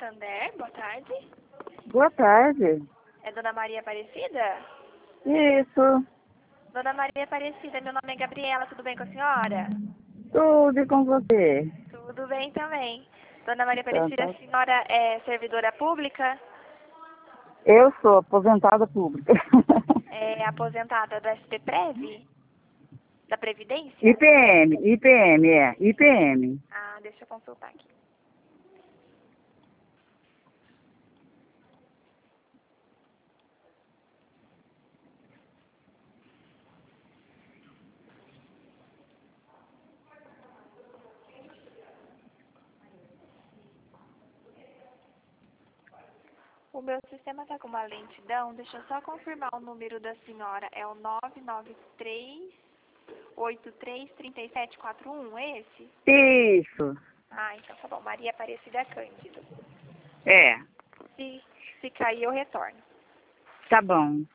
Santander, boa tarde. Boa tarde. É Dona Maria Aparecida? Isso. Dona Maria Aparecida, meu nome é Gabriela, tudo bem com a senhora? Tudo e com você? Tudo bem também. Dona Maria Então, Aparecida, tá. a senhora é servidora pública? Eu sou aposentada pública. É aposentada do SPPrev? Da Previdência? IPM. Ah, deixa eu consultar aqui. O meu sistema está com uma lentidão, deixa eu só confirmar o número da senhora. É o 993833741, esse? Isso. Ah, então tá bom. Maria Aparecida Cândido. É, Se cair, eu retorno. tá bom.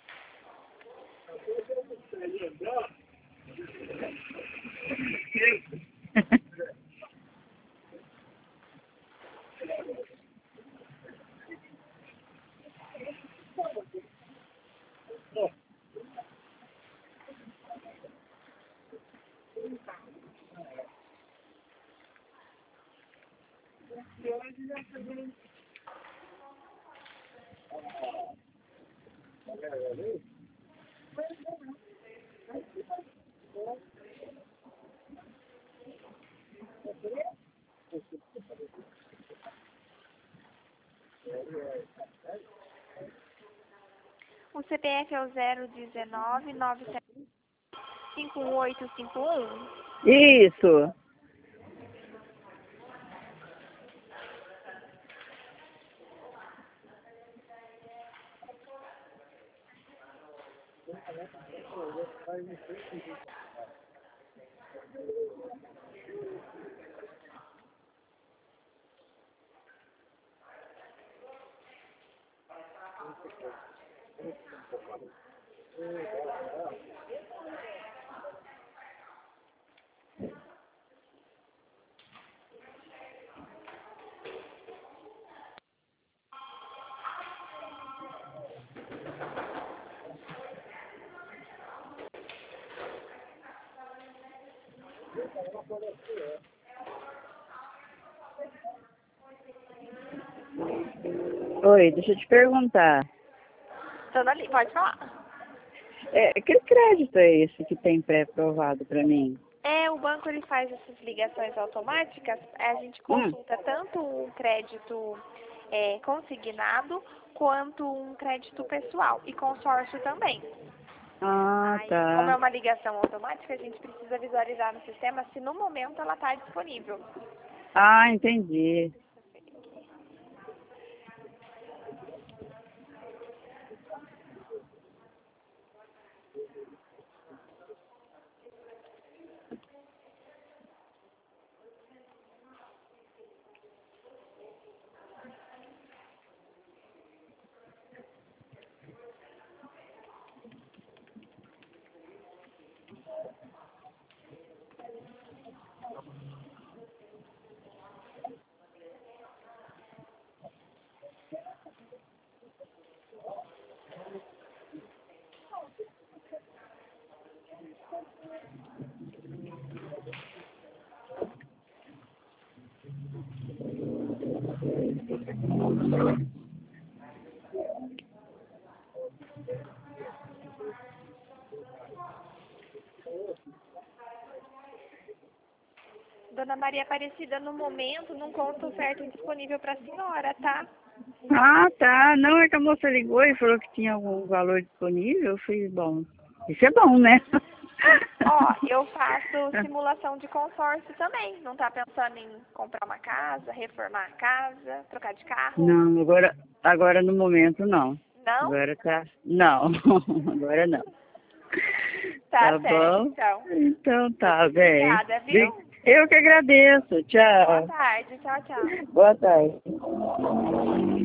O CPF é o 01997511851. Isso. Oi, deixa eu te perguntar. Dona Ali, pode falar. Que crédito é esse que tem pré-aprovado pra mim? O banco ele faz essas ligações automáticas, a gente consulta tanto um crédito consignado quanto um crédito pessoal e consórcio também. Ah, Aí, como é tá. uma ligação automática, a gente precisa visualizar no sistema se no momento ela está disponível. Ah, entendi. Dona Maria Aparecida, no momento, não conta oferta disponível para a senhora, tá? Ah, tá. Não, é que a moça ligou e falou que tinha algum valor disponível. Eu falei, bom, isso é bom, né? Ó, eu faço simulação de consórcio também. Não tá pensando em comprar uma casa, reformar a casa, trocar de carro? Não, agora no momento não. Não? Agora tá. Não, agora não. Tá Tá certo, bom? então. Então tá bem. Obrigada, viu? Eu que agradeço. Boa Tchau. tarde. Tchau, tchau. Boa tarde.